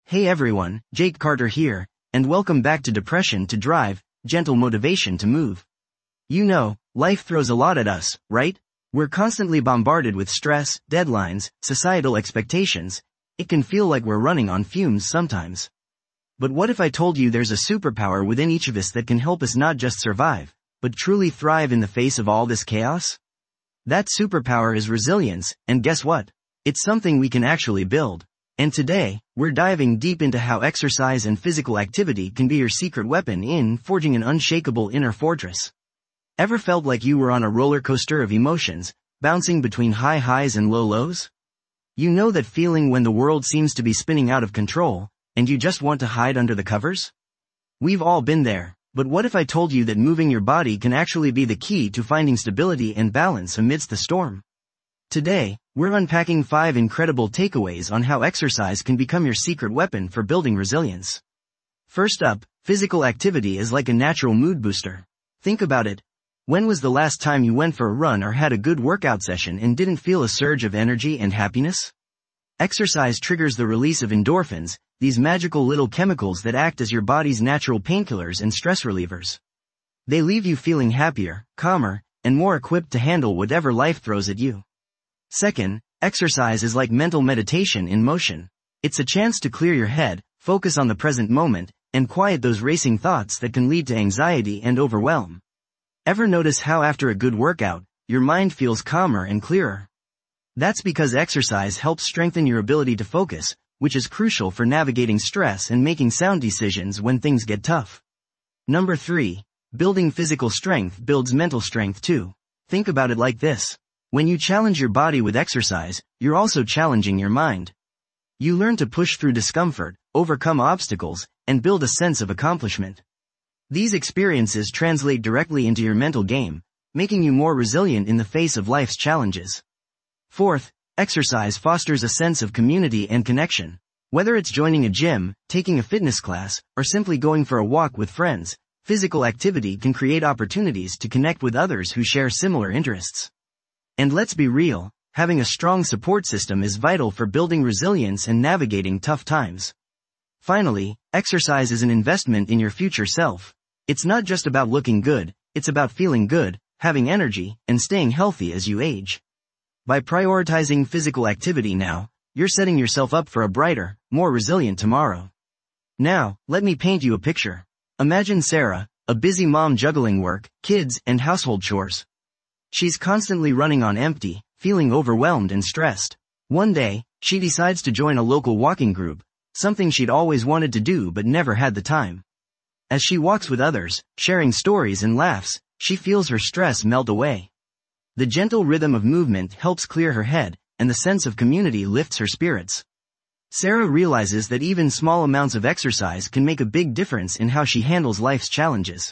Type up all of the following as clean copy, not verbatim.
Hey everyone, Jake Carter here, and welcome back to Depression to Drive, Gentle Motivation to Move. You know, life throws a lot at us, right? We're constantly bombarded with stress, deadlines, societal expectations. It can feel like we're running on fumes sometimes. But what if I told you there's a superpower within each of us that can help us not just survive, but truly thrive in the face of all this chaos? That superpower is resilience, and guess what? It's something we can actually build. And today, we're diving deep into how exercise and physical activity can be your secret weapon in forging an unshakable inner fortress. Ever felt like you were on a roller coaster of emotions, bouncing between high highs and low lows? You know that feeling when the world seems to be spinning out of control, and you just want to hide under the covers? We've all been there, but what if I told you that moving your body can actually be the key to finding stability and balance amidst the storm? Today, we're unpacking 5 incredible takeaways on how exercise can become your secret weapon for building resilience. First up, physical activity is like a natural mood booster. Think about it. When was the last time you went for a run or had a good workout session and didn't feel a surge of energy and happiness? Exercise triggers the release of endorphins, these magical little chemicals that act as your body's natural painkillers and stress relievers. They leave you feeling happier, calmer, and more equipped to handle whatever life throws at you. Second, exercise is like mental meditation in motion. It's a chance to clear your head, focus on the present moment, and quiet those racing thoughts that can lead to anxiety and overwhelm. Ever notice how after a good workout, your mind feels calmer and clearer? That's because exercise helps strengthen your ability to focus, which is crucial for navigating stress and making sound decisions when things get tough. Number 3. Building physical strength builds mental strength too. Think about it like this. When you challenge your body with exercise, you're also challenging your mind. You learn to push through discomfort, overcome obstacles, and build a sense of accomplishment. These experiences translate directly into your mental game, making you more resilient in the face of life's challenges. Fourth, exercise fosters a sense of community and connection. Whether it's joining a gym, taking a fitness class, or simply going for a walk with friends, physical activity can create opportunities to connect with others who share similar interests. And let's be real, having a strong support system is vital for building resilience and navigating tough times. Finally, exercise is an investment in your future self. It's not just about looking good, it's about feeling good, having energy, and staying healthy as you age. By prioritizing physical activity now, you're setting yourself up for a brighter, more resilient tomorrow. Now, let me paint you a picture. Imagine Sarah, a busy mom juggling work, kids, and household chores. She's constantly running on empty, feeling overwhelmed and stressed. One day, she decides to join a local walking group, something she'd always wanted to do but never had the time. As she walks with others, sharing stories and laughs, she feels her stress melt away. The gentle rhythm of movement helps clear her head, and the sense of community lifts her spirits. Sarah realizes that even small amounts of exercise can make a big difference in how she handles life's challenges.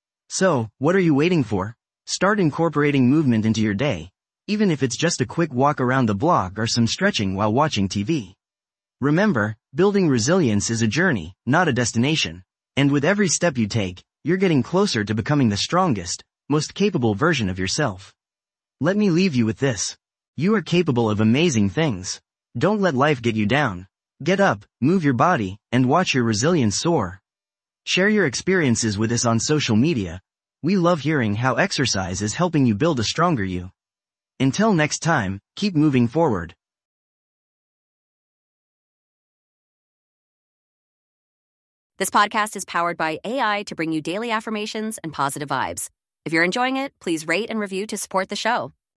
So, what are you waiting for? Start incorporating movement into your day, even if it's just a quick walk around the block or some stretching while watching TV. Remember, building resilience is a journey, not a destination. And with every step you take, you're getting closer to becoming the strongest, most capable version of yourself. Let me leave you with this. You are capable of amazing things. Don't let life get you down. Get up, move your body, and watch your resilience soar. Share your experiences with us on social media. We love hearing how exercise is helping you build a stronger you. Until next time, keep moving forward. This podcast is powered by AI to bring you daily affirmations and positive vibes. If you're enjoying it, please rate and review to support the show.